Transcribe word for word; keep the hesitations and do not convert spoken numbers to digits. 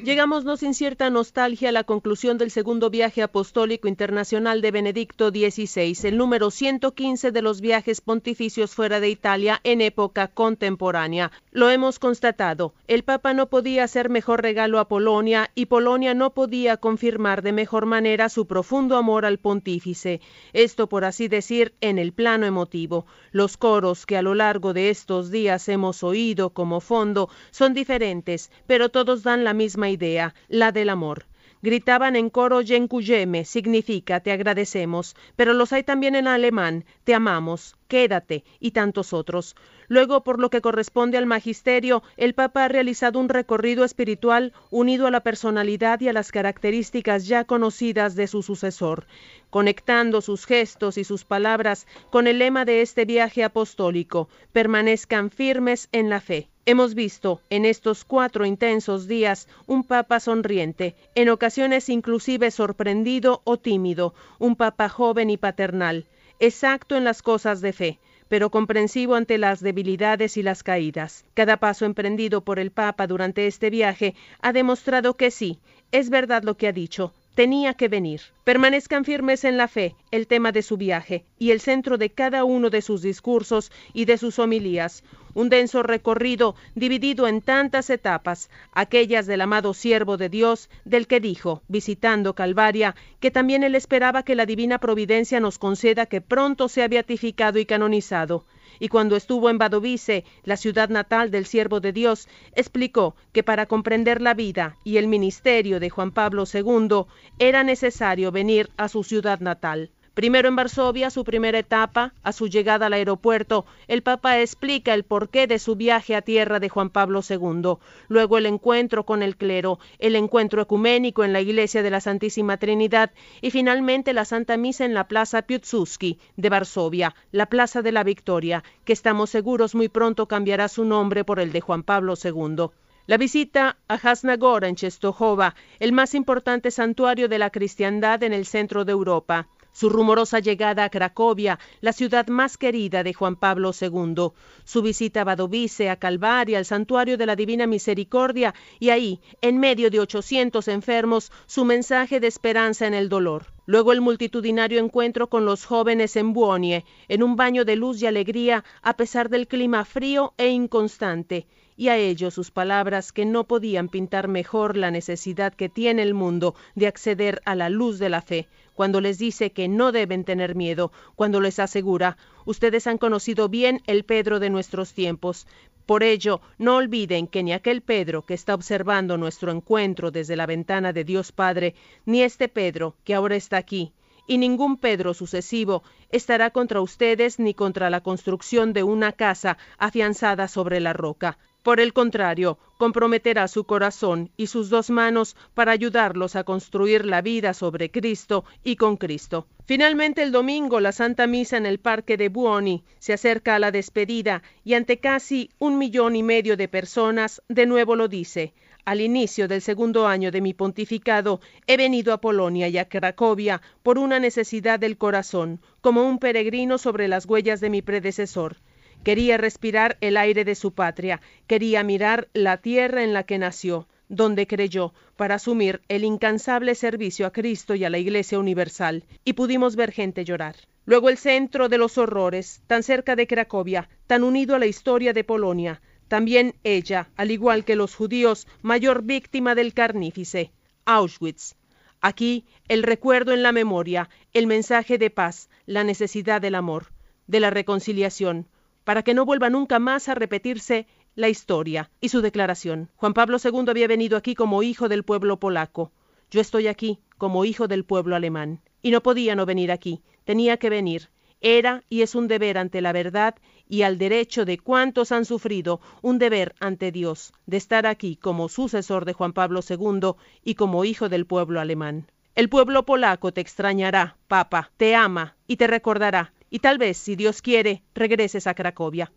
Llegamos no sin cierta nostalgia a la conclusión del segundo viaje apostólico internacional de Benedicto dieciséis, el número ciento quince de los viajes pontificios fuera de Italia en época contemporánea. Lo hemos constatado, el Papa no podía hacer mejor regalo a Polonia y Polonia no podía confirmar de mejor manera su profundo amor al pontífice. Esto, por así decir, en el plano emotivo. Los coros que a lo largo de estos días hemos oído como fondo son diferentes, pero todos dan la misma idea, la del amor. Gritaban en coro Dziękujemy, significa te agradecemos, pero los hay también en alemán, te amamos, quédate, y tantos otros. Luego, por lo que corresponde al magisterio, el Papa ha realizado un recorrido espiritual unido a la personalidad y a las características ya conocidas de su sucesor, conectando sus gestos y sus palabras con el lema de este viaje apostólico, permanezcan firmes en la fe. Hemos visto en estos cuatro intensos días un Papa sonriente, en ocasiones inclusive sorprendido o tímido, un Papa joven y paternal, exacto en las cosas de fe, pero comprensivo ante las debilidades y las caídas. Cada paso emprendido por el Papa durante este viaje ha demostrado que sí, es verdad lo que ha dicho, tenía que venir. Permanezcan firmes en la fe, el tema de su viaje, y el centro de cada uno de sus discursos y de sus homilías. Un denso recorrido dividido en tantas etapas, aquellas del amado siervo de Dios, del que dijo, visitando Calvaria, que también él esperaba que la divina providencia nos conceda que pronto sea beatificado y canonizado. Y cuando estuvo en Wadowice, la ciudad natal del siervo de Dios, explicó que para comprender la vida y el ministerio de Juan Pablo segundo era necesario venir a su ciudad natal. Primero en Varsovia, su primera etapa, a su llegada al aeropuerto, el Papa explica el porqué de su viaje a tierra de Juan Pablo segundo. Luego el encuentro con el clero, el encuentro ecuménico en la iglesia de la Santísima Trinidad y finalmente la Santa Misa en la Plaza Piłsudski de Varsovia, la Plaza de la Victoria, que estamos seguros muy pronto cambiará su nombre por el de Juan Pablo segundo. La visita a Jasna Góra en Częstochowa, el más importante santuario de la cristiandad en el centro de Europa. Su rumorosa llegada a Cracovia, la ciudad más querida de Juan Pablo segundo, su visita a Wadowice, a Calvaria, al santuario de la Divina Misericordia, y ahí, en medio de ochocientos enfermos, su mensaje de esperanza en el dolor. Luego el multitudinario encuentro con los jóvenes en Buonie, en un baño de luz y alegría a pesar del clima frío e inconstante, y a ellos sus palabras que no podían pintar mejor la necesidad que tiene el mundo de acceder a la luz de la fe, cuando les dice que no deben tener miedo, cuando les asegura, ustedes han conocido bien el Pedro de nuestros tiempos. Por ello, no olviden que ni aquel Pedro que está observando nuestro encuentro desde la ventana de Dios Padre, ni este Pedro que ahora está aquí, y ningún Pedro sucesivo estará contra ustedes ni contra la construcción de una casa afianzada sobre la roca. Por el contrario, comprometerá su corazón y sus dos manos para ayudarlos a construir la vida sobre Cristo y con Cristo. Finalmente el domingo la Santa Misa en el Parque de Buoni se acerca a la despedida y ante casi un millón y medio de personas de nuevo lo dice. Al inicio del segundo año de mi pontificado he venido a Polonia y a Cracovia por una necesidad del corazón, como un peregrino sobre las huellas de mi predecesor. Quería respirar el aire de su patria, quería mirar la tierra en la que nació, donde creyó, para asumir el incansable servicio a Cristo y a la Iglesia Universal, y pudimos ver gente llorar. Luego el centro de los horrores, tan cerca de Cracovia, tan unido a la historia de Polonia, también ella, al igual que los judíos, mayor víctima del carnífice, Auschwitz. Aquí, el recuerdo en la memoria, el mensaje de paz, la necesidad del amor, de la reconciliación, para que no vuelva nunca más a repetirse la historia y su declaración. Juan Pablo segundo había venido aquí como hijo del pueblo polaco. Yo estoy aquí como hijo del pueblo alemán. Y no podía no venir aquí, tenía que venir. Era y es un deber ante la verdad y al derecho de cuantos han sufrido, un deber ante Dios, de estar aquí como sucesor de Juan Pablo segundo y como hijo del pueblo alemán. El pueblo polaco te extrañará, Papa, te ama y te recordará. Y tal vez, si Dios quiere, regreses a Cracovia.